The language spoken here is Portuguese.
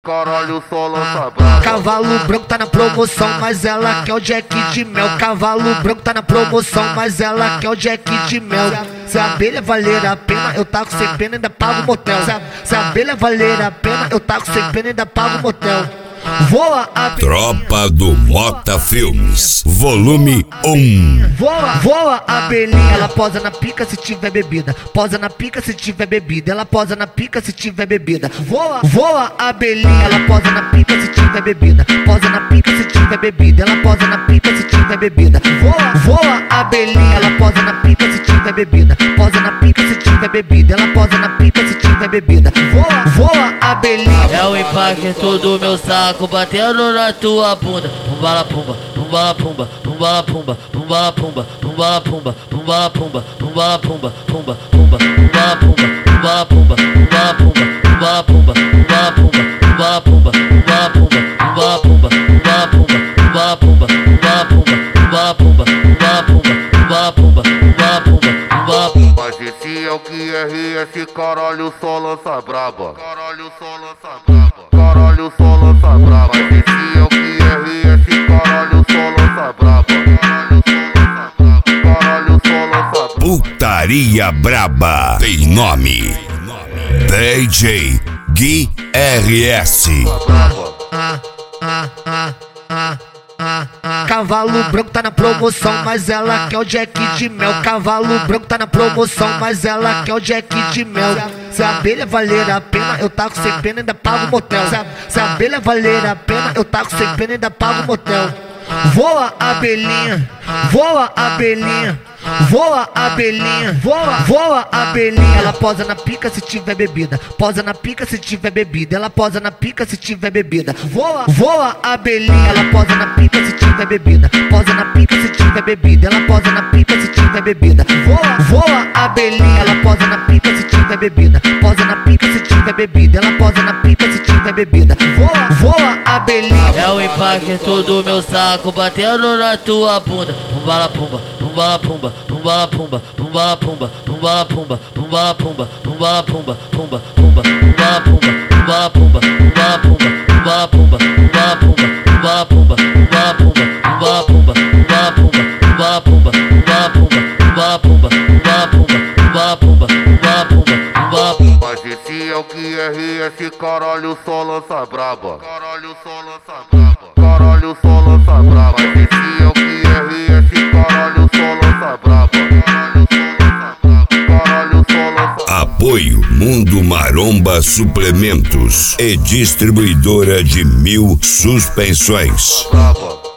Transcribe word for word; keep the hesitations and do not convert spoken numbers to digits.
Caralho, só lança brava. Cavalo branco tá na promoção, mas ela quer o Jack de mel. Cavalo branco tá na promoção, mas ela quer o Jack de mel. Se a abelha valer a pena, eu taco sem pena e ainda pago o motel. Se a abelha valer a pena, eu taco sem pena e ainda pago o motel. Voa a Tropa do Mota Filmes, volume um. Voa, voa a abelhinha, ela posa na pica se tiver bebida. Posa na pica se tiver bebida. Ela posa na pica se tiver bebida. Voa, voa a abelhinha, ela posa na pica se tiver bebida. Posa na pica se tiver bebida. Ela posa na pica se tiver bebida. Voa, voa a abelhinha, ela posa na pica se tiver bebida. Posa na pica se tiver bebida. Ela posa na pica se tiver bebida. Voa, voa a abelhinha. É o impacto do meu saco batendo na tua bunda. Pumbala pumba, pumbala pumba, pumbala pumba, pumbala pumba, pumbala pumba, pumbala pumba, pumbala pumba, pumba, pumba, pumbala pumba, pumbala pumba, pumbala pumba, pumbala pumba, pumbala pumba, pumbala pumba, pumbala pumba, pumbala pumba, pumbala pumba, pumbala pumba, pumbala pumba, pumbala pumba, pumbala pumba, pumbala pumba, pumbala pumba, pumbala pumba. Mas esse é o que é rir, esse caralho só lança braba. Caralho só lança braba. Caralho só lança braba. Mas esse é o que é rir, esse caralho só lança braba. Caralho só lança braba. Putaria Braba tem nome: D J Gui R S. Ah, ah, ah, ah. Cavalo branco tá na promoção, mas ela quer o Jack de mel. Cavalo branco tá na promoção, mas ela quer o Jack de mel. Se a abelha valer a pena, eu taco sem pena e ainda pago o motel. Se a, se a abelha valer a pena, eu taco sem pena e ainda pago o motel. Voa a abelhinha, voa a abelhinha. Voa a abelhinha, voa, voa a abelhinha. Ela posa na pica se tiver bebida. Posa na pica se tiver bebida. Ela posa na pica se tiver bebida. Voa, voa a abelhinha. Ela posa na pica se tiver bebida. Posa na pica se tiver bebida. Ela posa na pica se tiver bebida. Voa, voa a abelhinha. Ela posa na pica se tiver bebida. Posa na pica se tiver bebida. Ela posa na pica se tiver bebida. Voa, voa a abelhinha. É o impacto do meu saco batendo na tua bunda. Pumbala pumba, pumbala pumba, pumbala pumba, pumbala pumba, pumbala pumba, pumbala pumba, pumbala pumba, pumba, pumba, pumbala pumba, pumbala pumba, pumbala pumba, pumbala pumba, pumbala pumba, pumbala pumba, pumbala pumba, pumbala pumba, pumbala pumba, pumbala pumba, pumbala pumba, pumbala pumba, pumbala pumba, pumbala pumba, pumbala pumba, pumbala pumba. Mas esse é o que é rir, esse caralho só lança braba. Caralho só lança braba. Caralho só lança braba. Mas esse é o que é rir, esse caralho só lança braba. Caralho só lança braba. Caralho só lança. Apoio Mundo Maromba Suplementos e distribuidora de Mil Suspensões. Braba.